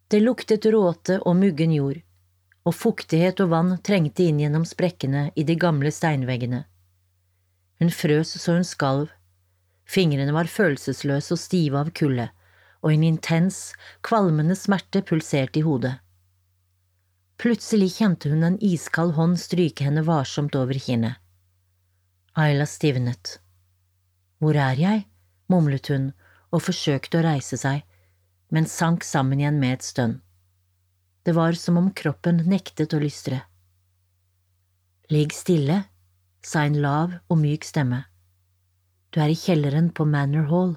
Det luktet råte og muggen jord, og fuktighet og vann trengte inn gjennom sprekkene i de gamle steinveggene. Hun frøs så hun skalv, fingrene var følelsesløse og stive av kulde, og en intens, kvalmende smerte pulserte i hodet. Plutselig kjente hun en iskald hånd stryke henne varsomt over kinnet. Ayla stivnet. «Hvor er jeg?» mumlet hun og forsøkte å reise seg, men sank sammen igjen med et stønn. Det var som om kroppen nektet å lystre. «Ligg stille», sa en lav og myk stemme. «Du er i kjelleren på Manor Hall.»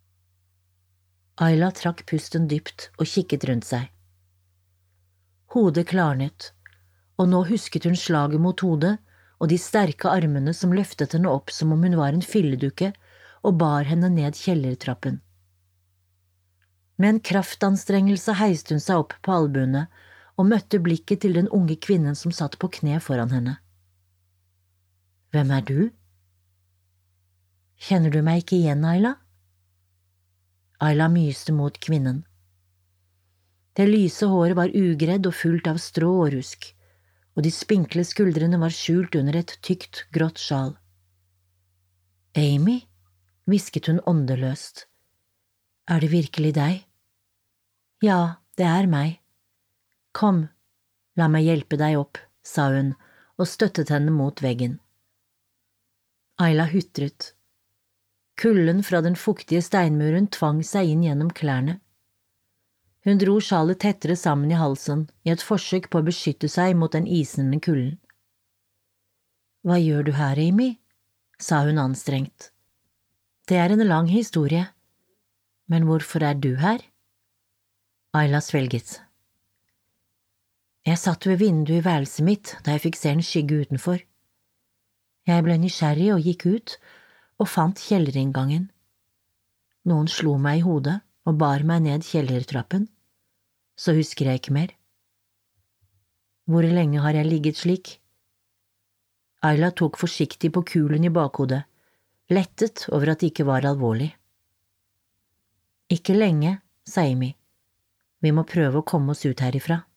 Ayla trakk pusten dypt og kikket rundt seg. Hodet klarnet, og nå husket hun slaget mot hodet og de sterke armene som løftet henne opp som om hun var en filledukke og bar henne ned kjellertrappen. Med en kraftanstrengelse heiste hun seg opp på albuene og møtte blikket til den unge kvinnen som satt på kne foran henne. «Hvem er du?» «Kjenner du meg ikke igjen, Ayla?» Ayla myste mot kvinnen. Det lyse håret var ugredd og fullt av strå og rusk, og de spinkle skuldrene var skjult under et tykt, grått sjal. «Amy?» hvisket hun åndeløst. «Er det virkelig deg?» «Ja, det er meg. Kom, la meg hjelpe deg opp», sa hun og støttet henne mot veggen. Ayla hutret. Kulden fra den fuktige steinmuren tvang seg inn gjennom klærne. Hun dro sjalet tettere sammen i halsen i et forsøk på å beskytte seg mot den isnende kulden. «Hva gjør du her, Amy?» sa hun anstrengt. «Det er en lang historie. Men hvorfor er du her?» Ayla svelget. «Jeg satt ved vinduet i værelset mitt da jeg fikk se en skygge utenfor. Jeg ble nysgjerrig og gikk ut og fant kjellerinngangen. Noen slo meg i hodet og bar meg ned kjellertrappen. Så husker jeg ikke mer. Hvor lenge har jeg ligget slik?» Ayla tok forsiktig på kulen i bakhodet, lettet over at det ikke var alvorlig. «Ikke lenge», sa Amy. «Vi må prøve å komme oss ut herifra.»